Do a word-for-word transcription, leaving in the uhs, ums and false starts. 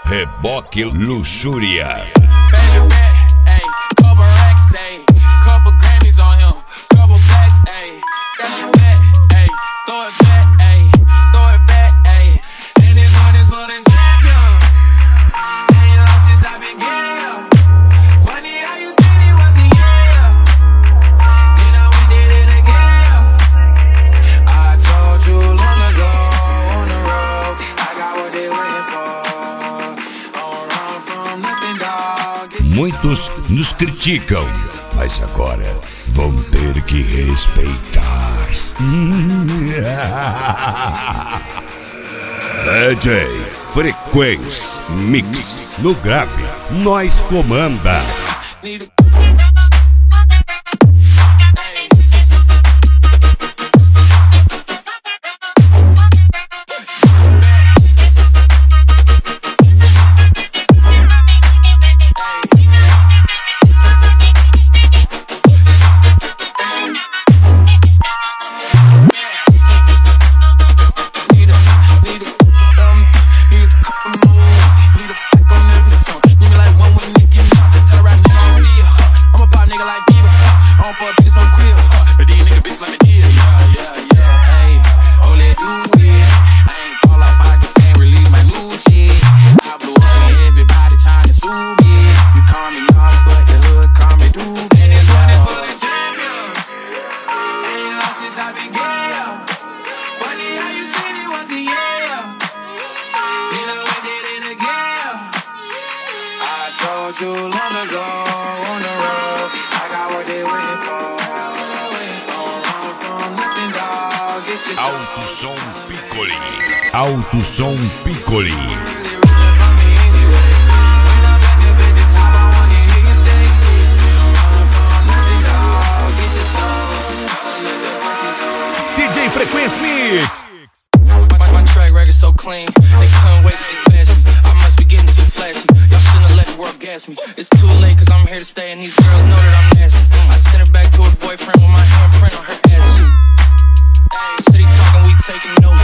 Reboque Luxúria. Baby back, ayy, couple racks, ayy, couple Grammys on him, couple blacks, ayy, that's a fact, ayy, throw it back, ayy, throw it back, ayy, and this one is for the champion, ain't lost since I began, funny how you said it was the year, then I went did it again, I told you long ago, on the road, I got what they waiting for. Muitos nos criticam, mas agora vão ter que respeitar. D J Frequência Mix no grave, nós comanda. Alto Som Piccoli. Alto Som Piccoli. D J Frequência Mix. My, my track record so clean, they couldn't wait to just bash me. I must be getting too flashy. Y'all shouldn't have let the world gas me. It's too late cause I'm here to stay and these girls know that I'm nasty. I sent her back to her boyfriend with my handprint on her ass. City talking, we taking notes.